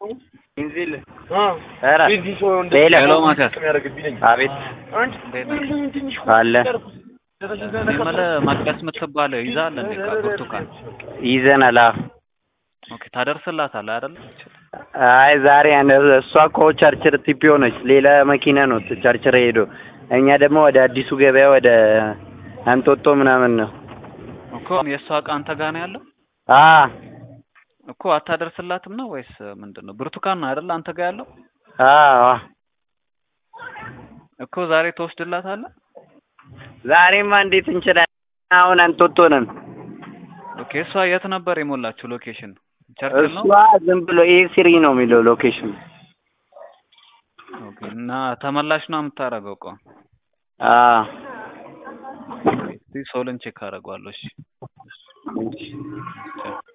ኢንዚል ኧረ ሄሎ ማከር አቤት አለ እኔ መቅደስ የምትባለው ይዛል እንዴ ብርቱካን ይዘናል። ኦኬ ታደርስላታለህ አይደል? አይ ዛሬ እሷ እኮ ቸርችር ቲፒ ሆነች። ሌላ መኪና ነው ቸርችር ሄዶ፣ እኛ ደግሞ ወደ አዲሱ ገበያ ወደ አንጦጦ ምናምን ነው እኮ። የእሷ ዕቃ አንተ ጋር ነው ያለው? እኮ አታደርስላትም ነው ወይስ ምንድነው? ብርቱካን ነው አይደል አንተ ጋር ያለው? እኮ ዛሬ ትወስድላታለህ? ዛሬማ እንዴት እንችላለን? አሁን አንጦጦ ነን። ኦኬ እሷ የት ነበር የሞላችሁ ሎኬሽን? ቸርችል ነው? እሷ ዝም ብሎ ኤ3 ነው የሚለው ሎኬሽን። ኦኬ እና ተመላሽ ነው የምታረገው እኮ? እስቲ ሶልን ቼክ አደርገዋለሁ። እሺ